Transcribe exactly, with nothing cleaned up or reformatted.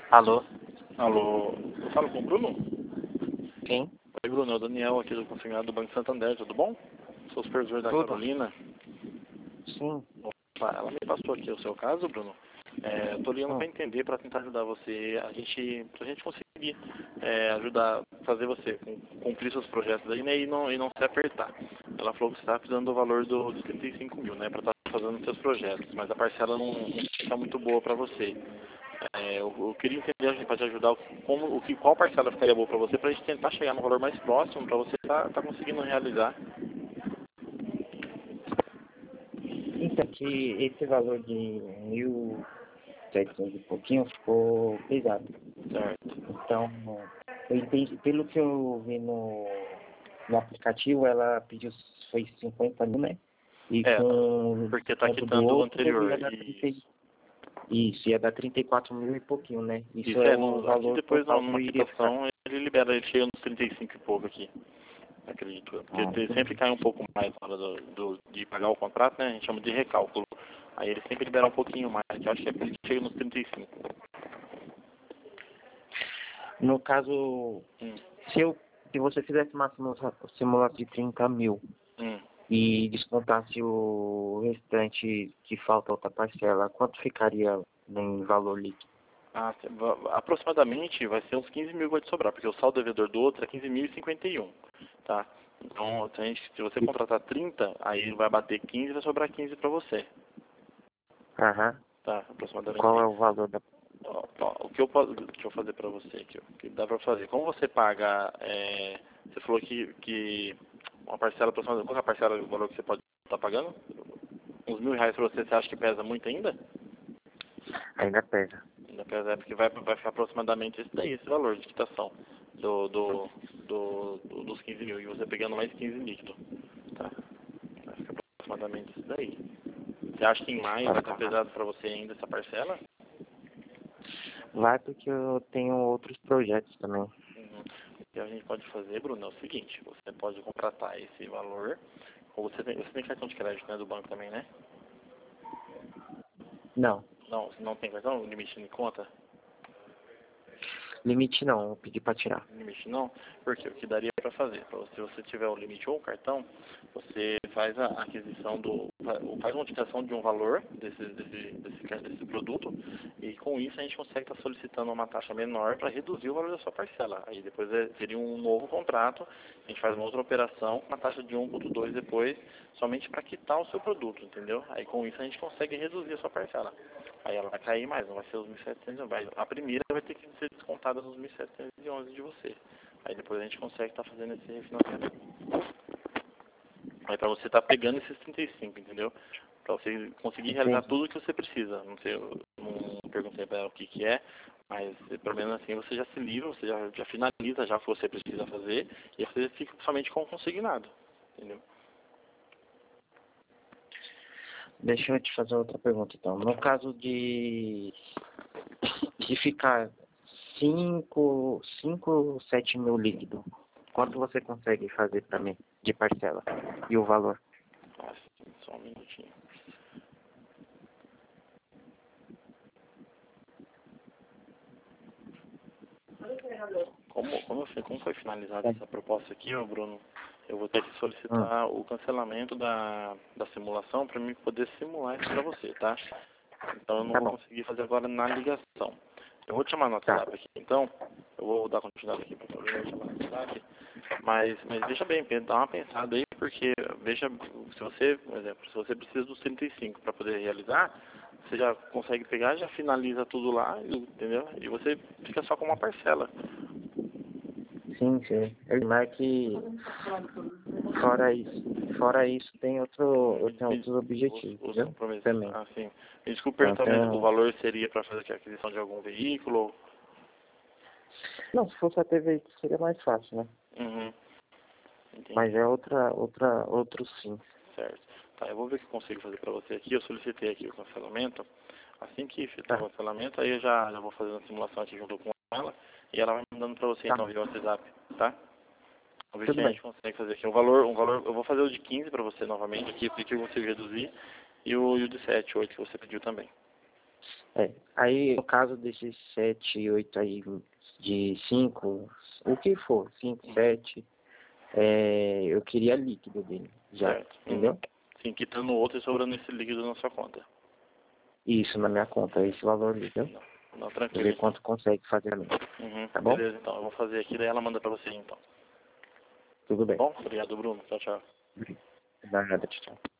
Alô? Alô, eu falo com o Bruno? Quem? Oi, Bruno, é o Daniel aqui do consignado do Banco Santander, tudo bom? Sou supervisor da Tudo? Carolina. Sim. Opa, ela me passou aqui o seu caso, Bruno. É, eu tô ligando Hum. para entender, para tentar ajudar você, a gente, pra gente conseguir é, ajudar, fazer você cum- cumprir seus projetos aí, né, e não, e não se apertar. Ela falou que você está precisando do valor do, dos trinta e cinco mil, né, para estar fazendo seus projetos, mas a parcela não está muito boa para você. É, eu, eu queria entender para te ajudar como, o que, qual parcela ficaria boa para você, para a gente tentar chegar no valor mais próximo, para você estar tá, tá conseguindo realizar. Então, que esse valor de mil e setecentos e pouquinho ficou pesado. Certo. Então, eu entendi, pelo que eu vi no, no aplicativo, ela pediu, foi cinquenta mil, né? E É, com o porque tá desconto do quitando o outro ia anterior. dar trinta E e- isso, ia dar trinta e quatro mil e pouquinho, né? Isso isso é é, o no, aqui valor depois total que numa iria ficar. quitação ele libera, ele chega nos trinta e cinco e pouco aqui, acredito. Porque Ah, te- sempre entendi. cai um pouco mais na hora do, do- de pagar o contrato, né? A gente chama de recálculo. Aí ele sempre libera um pouquinho mais, que eu acho que é por isso que chega nos trinta e cinco. No caso, Hum, se, eu, se você fizesse uma simula- simulação de trinta mil, hum. e descontasse o restante que falta outra parcela, quanto ficaria em valor líquido? Ah, se- va- aproximadamente vai ser uns quinze mil que vai te sobrar, porque o saldo devedor do outro é quinze mil e cinquenta e um, tá? Então, se, a gente, se você contratar trinta, aí vai bater quinze e vai sobrar quinze para você, Aham. tá? E Aproximadamente qual é isso. o valor da... Ó, ó, o que eu posso, deixa eu fazer para você aqui, ó, que dá para fazer. Como você paga, é, você falou que, que uma parcela aproximadamente, qual é a parcela, o valor que você pode estar pagando? Uns mil reais para você, você acha que pesa muito ainda? Ainda pesa. Ainda pesa, é porque vai, vai ficar aproximadamente esse daí, esse valor de quitação do, do, do, do- dos quinze mil, e você pegando mais quinze líquido, tá? Vai ficar aproximadamente isso daí. Você acha que em maio vai estar pesado para você ainda essa parcela? Vai porque eu tenho outros projetos também. Uhum. O que a gente pode fazer, Bruno, é o seguinte, você pode contratar esse valor, ou você tem, você tem cartão de crédito, né, do banco também, né? Não, Não, você não tem cartão, limite em conta? limite não, eu pedi para tirar. Limite não, porque o que daria para fazer? Pra você, se você tiver o limite ou o cartão, você faz a aquisição do, faz uma utilização de um valor desse, desse, desse, desse produto, e com isso a gente consegue estar solicitando uma taxa menor para reduzir o valor da sua parcela. Aí depois é, seria um novo contrato, a gente faz uma outra operação com uma taxa de um ponto dois depois, somente para quitar o seu produto, entendeu? Aí com isso a gente consegue reduzir a sua parcela. Aí ela vai cair mais, não vai ser os mil e setecentos, vai, a primeira vai ter que ser descontada nos mil setecentos e onze de você. Aí depois a gente consegue estar fazendo esse refinanciamento. Aí pra você estar pegando esses trinta e cinco, entendeu? Pra você conseguir realizar Entendi. tudo o que você precisa. Não sei, eu não perguntei pra ela o que que é, mas pelo menos assim você já se livra, você já, já finaliza já o que você precisa fazer, e você fica somente com o consignado, entendeu? Deixa eu te fazer outra pergunta então. No caso de, de ficar cinco, cinco, sete mil líquido, quanto você consegue fazer para mim de parcela? E o valor? Ah, sim, só um minutinho. Como, como, foi, como foi finalizada essa proposta aqui, ô Bruno, eu vou ter que Hum, solicitar o cancelamento da, da simulação para mim poder simular isso para você, tá? Então eu não tá vou bom. conseguir fazer agora na ligação. Eu vou te chamar no Tá. WhatsApp aqui, então, eu vou dar continuidade aqui para eu te chamar no WhatsApp, mas, mas veja bem, dá uma pensada aí, porque veja, se você, por exemplo, se você precisa dos trinta e cinco para poder realizar, você já consegue pegar, já finaliza tudo lá, entendeu? E você fica só com uma parcela. Sim, sim. Mas que fora isso, fora isso tem outro, eu tenho Me- outros Os, objetivos, os entendeu? compromissos. Também. Ah, sim. Me desculpe Então perguntar, mas o tenho... valor seria para fazer a aquisição de algum veículo? Não, se fosse a T V seria mais fácil, né? Uhum. Entendi. Mas é outra, outra, outro sim. Certo. Tá, eu vou ver o que eu consigo fazer para você aqui. Eu solicitei aqui o cancelamento. Assim que efetuar Tá, o cancelamento, aí eu já, já vou fazer uma simulação aqui junto com ela. E ela vai mandando para você tá, então via WhatsApp, tá? Vamos ver tudo se a bem. gente consegue fazer aqui. Um valor, um valor, eu vou fazer o de quinze para você novamente aqui, porque eu consigo reduzir. E o, e o de sete, oito que você pediu também. É, aí no caso desses sete, oito aí, de cinco, o que for, cinco, sete, é, eu queria líquido dele, já, Certo. entendeu? Uhum. Sim, quitando o outro e sobrando esse líquido na sua conta. Isso, na minha conta, esse valor, entendeu? Não, não Pra tranquilo ver então. quanto consegue fazer pra mim, Uhum. tá bom? Beleza, então. Eu vou fazer aqui, daí ela manda pra você então. Tudo bem. Bom, obrigado, Bruno. Tchau, tchau. Nada, tchau.